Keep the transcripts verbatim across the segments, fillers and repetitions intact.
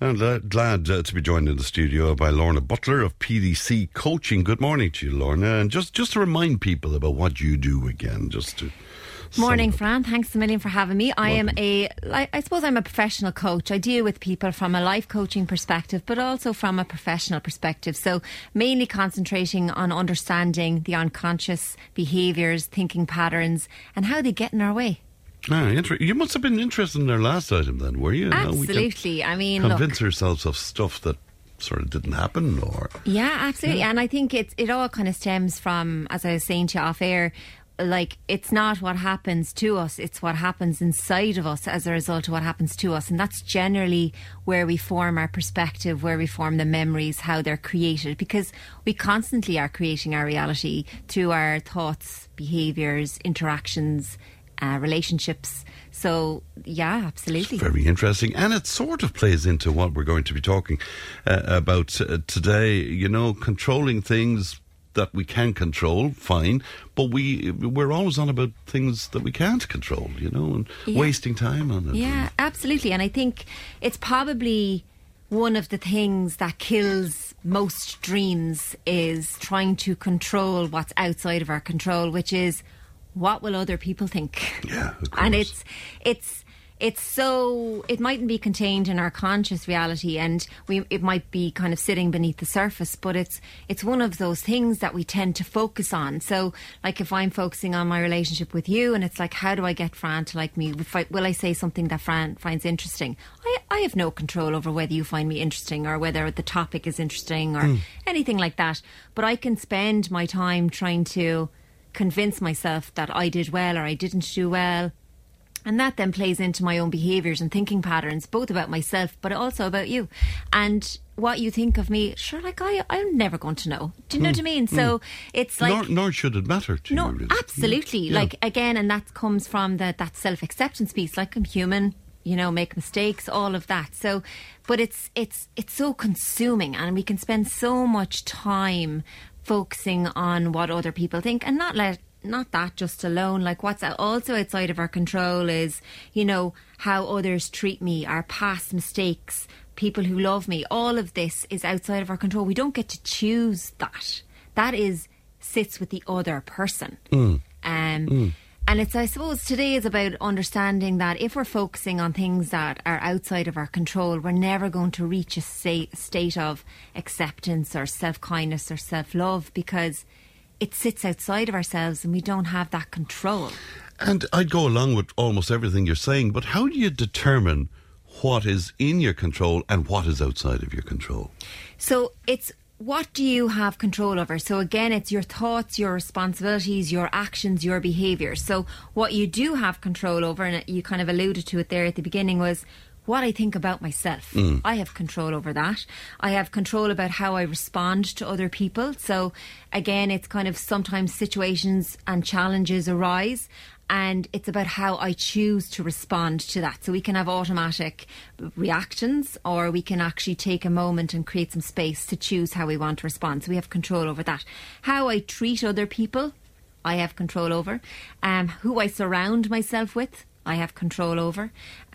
And uh, glad uh, to be joined in the studio by Lorna Butler of P D C Coaching. Good morning to you, Lorna. And just, just to remind people about what you do again, just to... Morning, Fran. Thanks a million for having me. I Welcome. am a, I suppose I'm a professional coach. I deal with people from a life coaching perspective, but also from a professional perspective. So mainly concentrating on understanding the unconscious behaviours, thinking patterns, and how they get in our way. Ah, inter- you must have been interested in our last item then, were you? Absolutely. I mean, convince look, ourselves of stuff that sort of didn't happen, or yeah, absolutely. Yeah. And I think it it all kind of stems from, as I was saying to you off air, like, it's not what happens to us, it's what happens inside of us as a result of what happens to us. And that's generally where we form our perspective, where we form the memories, how they're created, because we constantly are creating our reality through our thoughts, behaviours, interactions, Uh, relationships. So, yeah, absolutely. It's very interesting. And it sort of plays into what we're going to be talking uh, about uh, today. You know, controlling things that we can control, fine. But we, we're always on about things that we can't control, you know, and yeah. wasting time on it. Yeah, absolutely. And I think it's probably one of the things that kills most dreams is trying to control what's outside of our control, which is, what will other people think? Yeah, of course. And it's it's it's so it mightn't be contained in our conscious reality, and we it might be kind of sitting beneath the surface, but it's it's one of those things that we tend to focus on. So, like, if I'm focusing on my relationship with you, and it's like, how do I get Fran to like me? If I, will I say something that Fran finds interesting? I I have no control over whether you find me interesting or whether the topic is interesting or mm. anything like that. But I can spend my time trying to convince myself that I did well or I didn't do well, and that then plays into my own behaviours and thinking patterns, both about myself but also about you. And what you think of me, sure, like I, I'm never going to know. Do you know mm. what I mean? So mm. it's like, nor, nor should it matter to no, you. Really. Absolutely. Yeah. Like, again, and that comes from the, that self-acceptance piece. Like, I'm human, you know, make mistakes, all of that. So, but it's it's it's so consuming, and we can spend so much time focusing on what other people think, and not let not that just alone. Like, what's also outside of our control is, you know, how others treat me, our past mistakes, people who love me. All of this is outside of our control. We don't get to choose that. That is sits with the other person. Mm. Um, mm. And it's, I suppose, today is about understanding that if we're focusing on things that are outside of our control, we're never going to reach a state, state of acceptance or self-kindness or self-love, because it sits outside of ourselves and we don't have that control. And I'd go along with almost everything you're saying, but how do you determine what is in your control and what is outside of your control? So it's, what do you have control over? So again, it's your thoughts, your responsibilities, your actions, your behaviours. So what you do have control over, and you kind of alluded to it there at the beginning, was what I think about myself. Mm. I have control over that. I have control about how I respond to other people. So again, it's kind of sometimes situations and challenges arise, and it's about how I choose to respond to that. So we can have automatic reactions, or we can actually take a moment and create some space to choose how we want to respond. So we have control over that. How I treat other people, I have control over. Um, who I surround myself with, I have control over.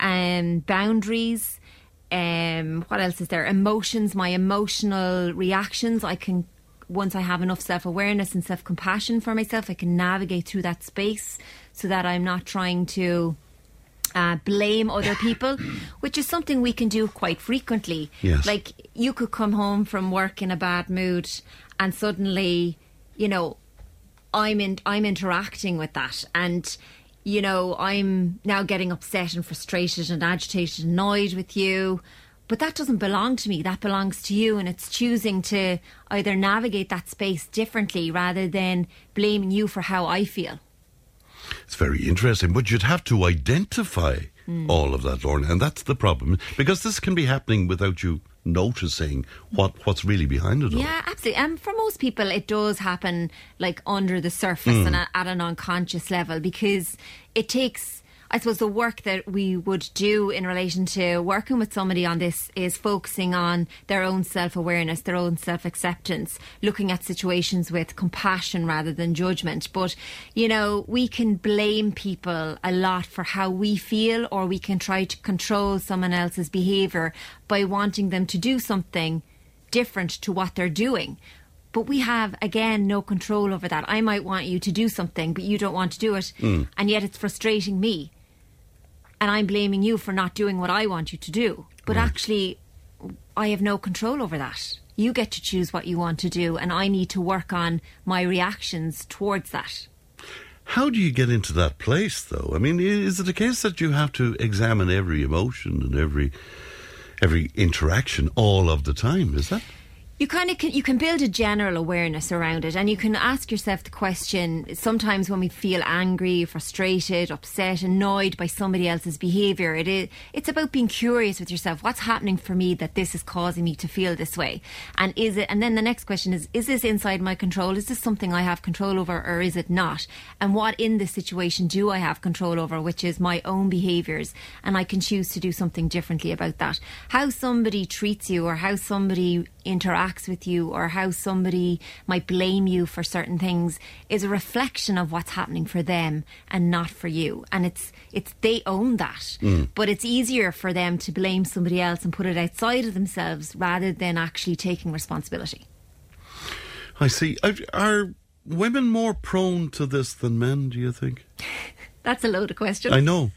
Um, boundaries. Um, what else is there? Emotions, my emotional reactions, I can... Once I have enough self-awareness and self-compassion for myself, I can navigate through that space so that I'm not trying to uh, blame other people, which is something we can do quite frequently. Yes. Like, you could come home from work in a bad mood, and suddenly, you know, I'm in, I'm interacting with that, and, you know, I'm now getting upset and frustrated and agitated and annoyed with you. But that doesn't belong to me. That belongs to you. And it's choosing to either navigate that space differently rather than blaming you for how I feel. It's very interesting. But you'd have to identify mm. all of that, Lorna. And that's the problem. Because this can be happening without you noticing what, what's really behind it all. Yeah, absolutely. And for most people, it does happen like under the surface mm. and at an unconscious level, because it takes... I suppose the work that we would do in relation to working with somebody on this is focusing on their own self-awareness, their own self-acceptance, looking at situations with compassion rather than judgment. But, you know, we can blame people a lot for how we feel, or we can try to control someone else's behaviour by wanting them to do something different to what they're doing. But we have, again, no control over that. I might want you to do something, but you don't want to do it. Mm. And yet it's frustrating me. And I'm blaming you for not doing what I want you to do. But right. actually, I have no control over that. You get to choose what you want to do, and I need to work on my reactions towards that. How do you get into that place, though? I mean, is it a case that you have to examine every emotion and every every interaction all of the time? Is that? You kind of can, you can build a general awareness around it, and you can ask yourself the question, sometimes when we feel angry, frustrated, upset, annoyed by somebody else's behaviour, it is, it's about being curious with yourself. What's happening for me that this is causing me to feel this way? And is it? And then the next question is, is this inside my control? Is this something I have control over, or is it not? And what in this situation do I have control over, which is my own behaviours, and I can choose to do something differently about that. How somebody treats you, or how somebody interacts with you, or how somebody might blame you for certain things, is a reflection of what's happening for them and not for you. And it's it's they own that. Mm. But it's easier for them to blame somebody else and put it outside of themselves rather than actually taking responsibility. I see. Are women more prone to this than men, do you think? That's a load of questions. I know.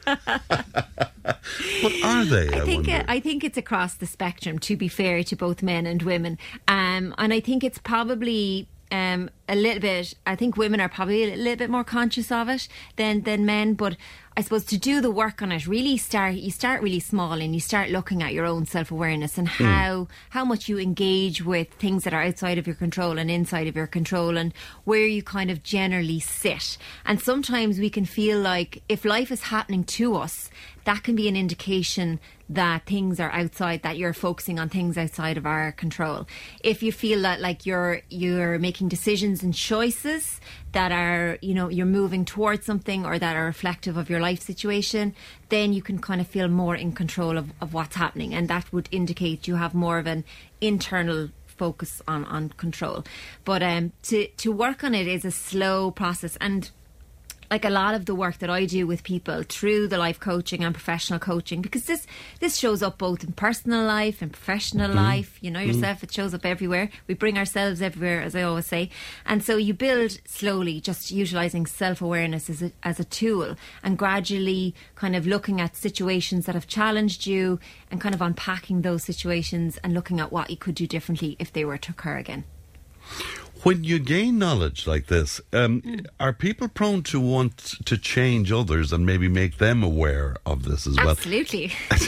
What are they? I, I think wonder? Uh, I think it's across the spectrum, to be fair to both men and women. Um, and I think it's probably um, a little bit, I think women are probably a little bit more conscious of it than, than men. But I suppose to do the work on it, really start, you start really small, and you start looking at your own self-awareness and how, mm. how much you engage with things that are outside of your control and inside of your control, and where you kind of generally sit. And sometimes we can feel like if life is happening to us, that can be an indication that things are outside, that you're focusing on things outside of our control. If you feel that like you're you're making decisions and choices that are, you know, you're moving towards something or that are reflective of your life situation, then you can kind of feel more in control of, of what's happening, and that would indicate you have more of an internal focus on, on control. But um, to, to work on it is a slow process, and like a lot of the work that I do with people through the life coaching and professional coaching, because this this shows up both in personal life and professional mm. life, you know yourself, mm. it shows up everywhere. We bring ourselves everywhere, as I always say. And so you build slowly, just utilising self-awareness as a, as a tool, and gradually kind of looking at situations that have challenged you and kind of unpacking those situations and looking at what you could do differently if they were to occur again. When you gain knowledge like this, um, mm. are people prone to want to change others and maybe make them aware of this as well? Absolutely.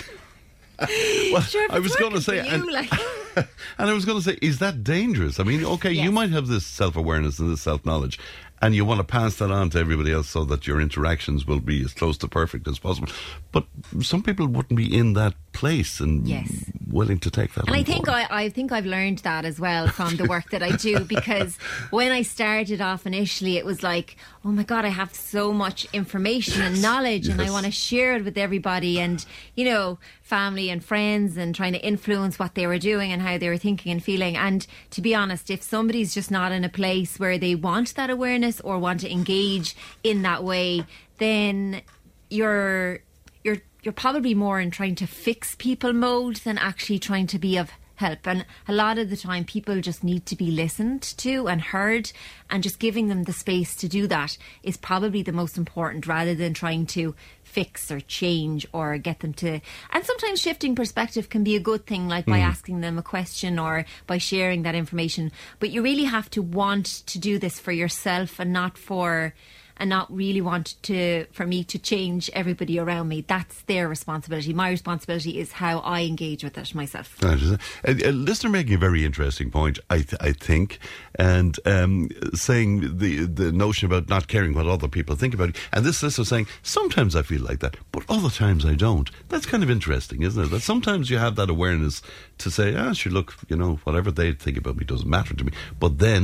Well, sure, I was going to say, you, and, like. and I was going to say, is that dangerous? I mean, okay, yes. You might have this self-awareness and this self-knowledge, and you want to pass that on to everybody else so that your interactions will be as close to perfect as possible. But some people wouldn't be in that place and yes. willing to take that and on I think board. I, I think I've learned that as well from the work that I do, because when I started off initially, it was like, oh my God, I have so much information yes. and knowledge, yes. and I want to share it with everybody, and, you know, family and friends, and trying to influence what they were doing and how they were thinking and feeling. And to be honest, if somebody's just not in a place where they want that awareness or want to engage in that way, then you're you're you're probably more in trying to fix people mode than actually trying to be of help. And a lot of the time people just need to be listened to and heard, and just giving them the space to do that is probably the most important, rather than trying to fix or change or get them to. And sometimes shifting perspective can be a good thing, like by mm. asking them a question or by sharing that information. But you really have to want to do this for yourself, and not for and not really want to for me to change everybody around me. That's their responsibility. My responsibility is how I engage with it myself. A, a listener making a very interesting point, I, th- I think, and um, saying the the notion about not caring what other people think about it. And this listener saying, sometimes I feel like that, but other times I don't. That's kind of interesting, isn't it? That sometimes you have that awareness to say, ah, sure, look, you know, whatever they think about me doesn't matter to me. But then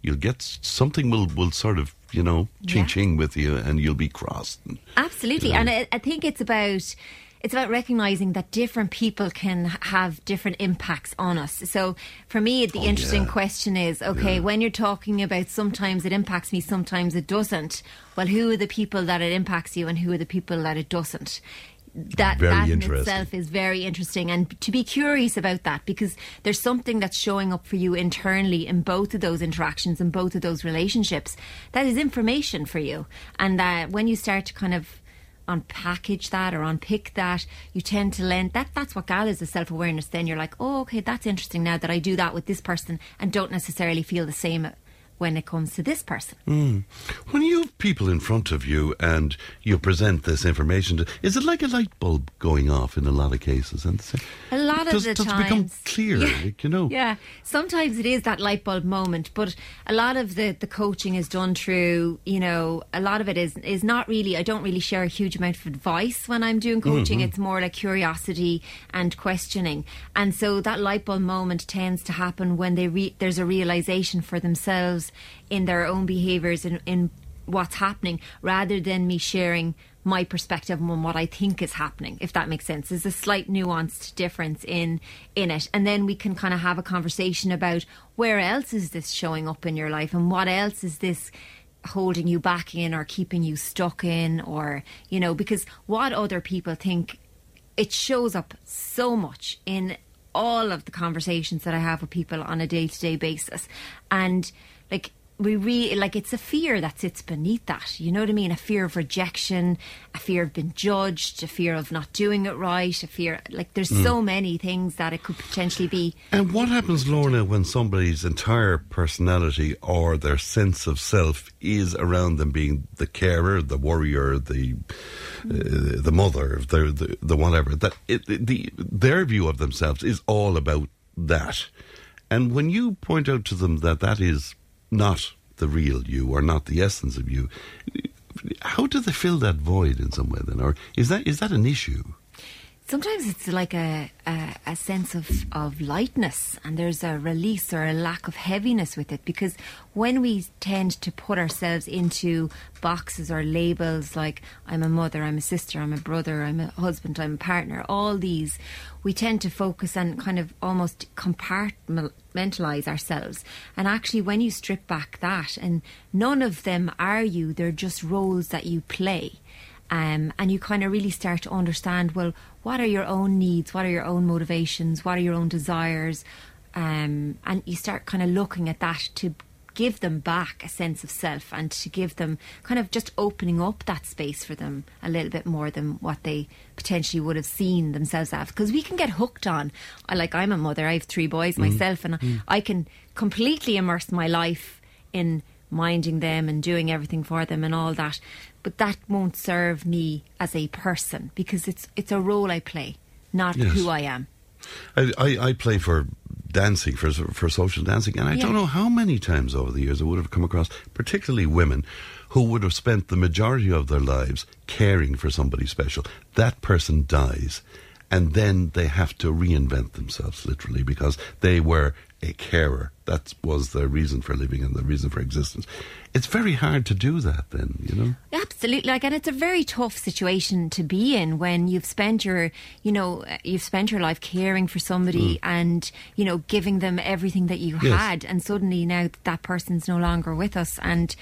you'll get something will will sort of, you know, ching Yeah. ching with you, and you'll be crossed. Absolutely. Yeah. And I, I think it's about it's about recognizing that different people can h- have different impacts on us. So for me, the Oh, interesting yeah. question is, okay, Yeah. when you're talking about sometimes it impacts me, sometimes it doesn't, well, who are the people that it impacts you and who are the people that it doesn't? That, Very that in interesting. itself is very interesting, and to be curious about that, because there's something that's showing up for you internally in both of those interactions and both of those relationships that is information for you. And that when you start to kind of unpackage that or unpick that, you tend to lend that that's what gathers the self-awareness. Then you're like, oh, okay, that's interesting now that I do that with this person and don't necessarily feel the same when it comes to this person. Mm. When you have people in front of you and you present this information, to, is it like a light bulb going off in a lot of cases? And say, A lot of does, the does times, it become clear? Yeah, like, you know, yeah. Sometimes it is that light bulb moment, but a lot of the, the coaching is done through, you know, a lot of it is is not really. I don't really share a huge amount of advice when I'm doing coaching. Mm-hmm. It's more like curiosity and questioning, and so that light bulb moment tends to happen when they re- there's a realization for themselves in their own behaviours and in what's happening, rather than me sharing my perspective on what I think is happening, if that makes sense. There's a slight nuanced difference in in it. And then we can kind of have a conversation about where else is this showing up in your life and what else is this holding you back in or keeping you stuck in, or, you know, because what other people think, it shows up so much in all of the conversations that I have with people on a day-to-day basis. And like, we really, like, it's a fear that sits beneath that, you know what I mean? A fear of rejection, a fear of being judged, a fear of not doing it right, a fear, like, there's Mm. so many things that it could potentially be. And what happens, Lorna, when somebody's entire personality or their sense of self is around them being the carer, the warrior, the uh, the mother, the, the the whatever? That it, the their view of themselves is all about that. And when you point out to them that that is not the real you or not the essence of you, how do they fill that void in some way then? Or is that is that an issue? Sometimes it's like a, a, a sense of, of lightness, and there's a release or a lack of heaviness with it, because when we tend to put ourselves into boxes or labels like I'm a mother, I'm a sister, I'm a brother, I'm a husband, I'm a partner, all these, we tend to focus and kind of almost compartmentalize ourselves. And actually, when you strip back that, and none of them are you, they're just roles that you play. Um, and you kind of really start to understand, well, what are your own needs? What are your own motivations? What are your own desires? Um, and you start kind of looking at that to give them back a sense of self, and to give them kind of just opening up that space for them a little bit more than what they potentially would have seen themselves as. Because we can get hooked on, I like I'm a mother, I have three boys myself, and Mm. I can completely immerse my life in minding them and doing everything for them and all that, but that won't serve me as a person, because it's it's a role I play, not Yes. who I am. I, I, I play for dancing, for for social dancing, and I Yeah. don't know how many times over the years I would have come across, particularly women, who would have spent the majority of their lives caring for somebody special. That person dies, and then they have to reinvent themselves, literally, because they were a carer. That was their reason for living and the reason for existence. It's very hard to do that then, you know? Absolutely, like, and it's a very tough situation to be in when you've spent your, you know, you've spent your life caring for somebody and, you know, giving them everything that you Yes. had, and suddenly now that person's no longer with us, and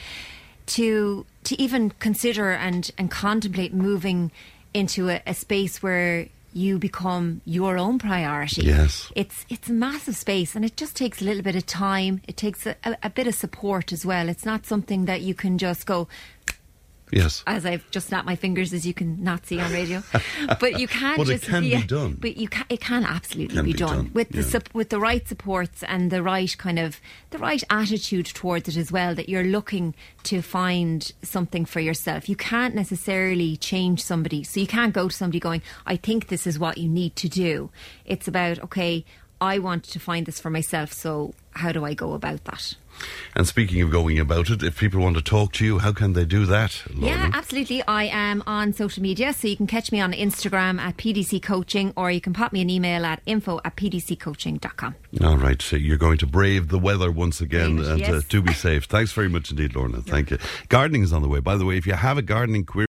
to to even consider and and contemplate moving into a, a space where you become your own priority. Yes. It's it's a massive space, and it just takes a little bit of time. It takes a, a, a bit of support as well. It's not something that you can just go, Yes. as I've just snapped my fingers, as you can not see on radio, but you can. But it just can be yeah, done. But you can. It can absolutely Can be, be done, done, with the yeah. sup- with the right supports and the right kind of the right attitude towards it as well. That you're looking to find something for yourself. You can't necessarily change somebody, so you can't go to somebody going, "I think this is what you need to do." It's about, okay, I want to find this for myself, so how do I go about that? And speaking of going about it, if people want to talk to you, how can they do that, Lorna? Yeah, absolutely. I am on social media, so you can catch me on Instagram at P D C Coaching, or you can pop me an email at info at p d c coaching dot com. All right, so you're going to brave the weather once again, Brave it, and yes. uh, do be safe. Thanks very much indeed, Lorna. Thank you. Gardening is on the way. By the way, if you have a gardening query,